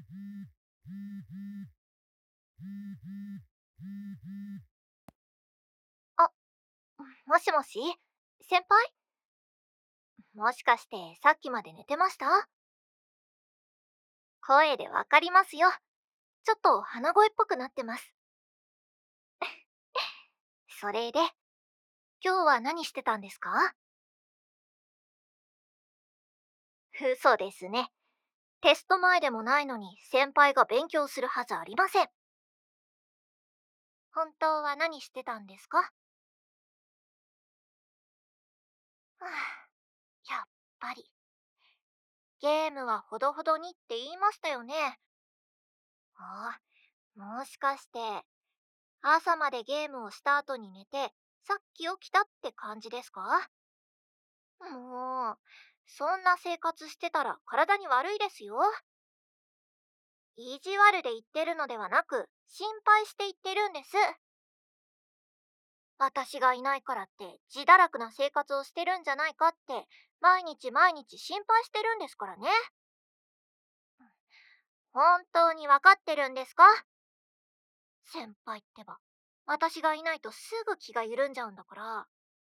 あ、もしもし先輩、もしかしてさっきまで寝てました？声でわかりますよ。ちょっと鼻声っぽくなってます。それで、今日は何してたんですか？嘘ですね。テスト前でもないのに先輩が勉強するはずありません。本当は何してたんですか？はあ、やっぱり。ゲームはほどほどにって言いましたよね。ああ、もしかして、朝までゲームをした後に寝て、さっき起きたって感じですか？もう、そんな生活してたら体に悪いですよ。意地悪で言ってるのではなく、心配して言ってるんです。私がいないからって自堕落な生活をしてるんじゃないかって、毎日毎日心配してるんですからね。本当にわかってるんですか？先輩ってば、私がいないとすぐ気が緩んじゃうんだから。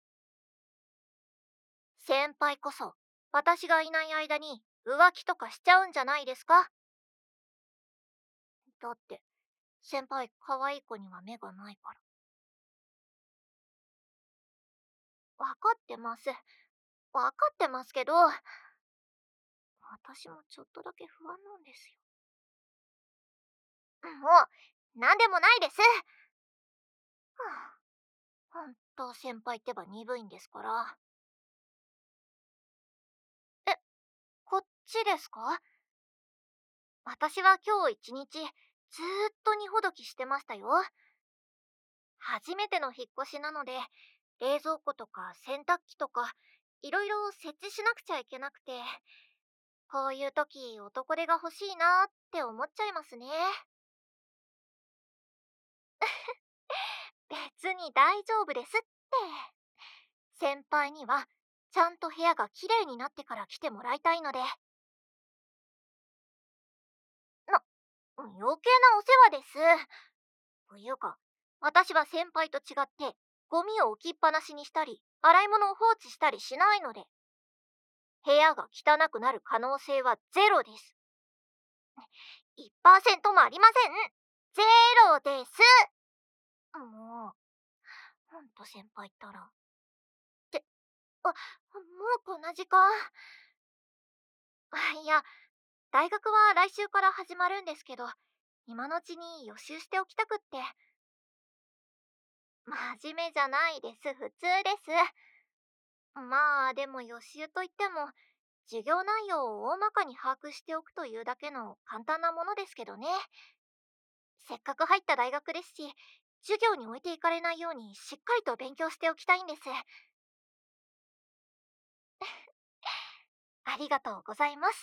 先輩こそ、私がいない間に浮気とかしちゃうんじゃないですか？だって、先輩可愛い子には目がないから。わかってます。わかってますけど、私もちょっとだけ不安なんですよ。もう、なんでもないです。はあ、ほんと先輩ってば鈍いんですから。え、こっちですか？私は今日一日、ずーっと荷ほどきしてましたよ。初めての引っ越しなので、冷蔵庫とか洗濯機とか、いろいろ設置しなくちゃいけなくて、こういう時男手が欲しいなって思っちゃいますね。別に大丈夫ですって。先輩には、ちゃんと部屋がきれいになってから来てもらいたいので。余計なお世話です。というか、私は先輩と違って、ゴミを置きっぱなしにしたり、洗い物を放置したりしないので、部屋が汚くなる可能性はゼロです。1%もありません。ゼロです。もう、ほんと先輩ったら。って、もうこんな時間。いや、大学は来週から始まるんですけど、今のうちに予習しておきたくって。真面目じゃないです。普通です。まあ、でも予習といっても、授業内容を大まかに把握しておくというだけの簡単なものですけどね。せっかく入った大学ですし、授業に置いていかれないようにしっかりと勉強しておきたいんです。ありがとうございます。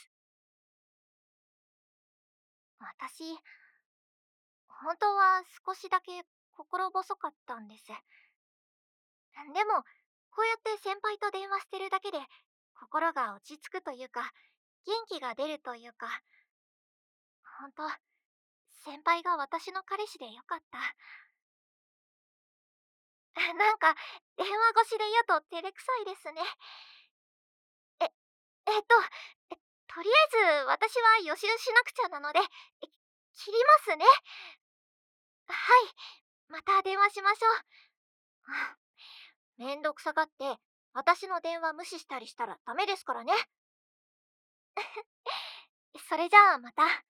私、本当は少しだけ心細かったんです。でも、こうやって先輩と電話してるだけで、心が落ち着くというか、元気が出るというか、本当、先輩が私の彼氏でよかった。なんか、電話越しで言うと照れくさいですね。え、えっと、とりあえず私は予習しなくちゃなので、切りますね。はい、また電話しましょう。めんどくさがって、私の電話無視したりしたらダメですからね。それじゃあまた。